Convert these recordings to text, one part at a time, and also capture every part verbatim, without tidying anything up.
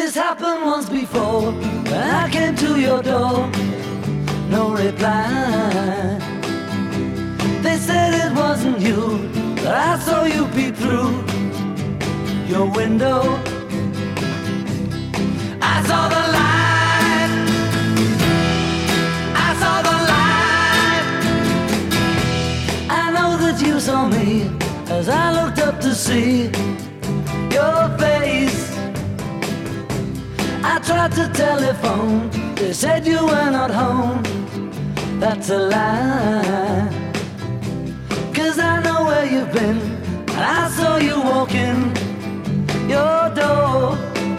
This happened once before, when I came to your door, no reply. They said it wasn't you, but I saw you peep through your window. I saw the light, I saw the light. I know that you saw me as I looked up to see your face. I tried to telephone, they said you were not home. That's a lie, 'cause I know where you've been, and I saw you walking your door.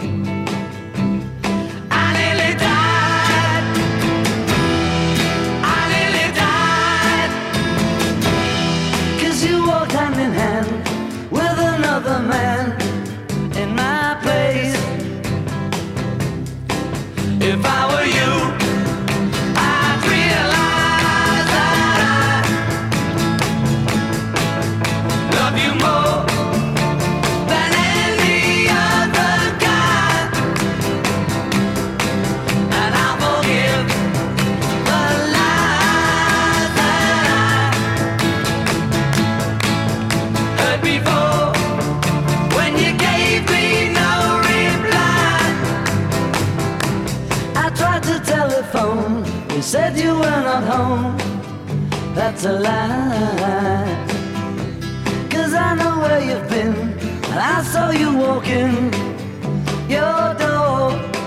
I nearly died, I nearly died, 'cause you walked hand in hand with another man in my place. If I were you, I'd realize that I love you more than any other guy, and I'll forgive the lies that I heard before when you gave me no reply. I tried to telephone, you said you were not home. That's a lie, 'cause I know where you've been, and I saw you walking your door.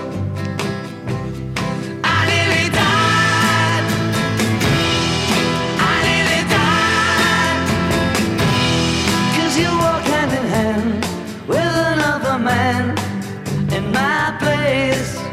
I nearly died, I nearly died, 'cause you walk hand in hand with another man in my place.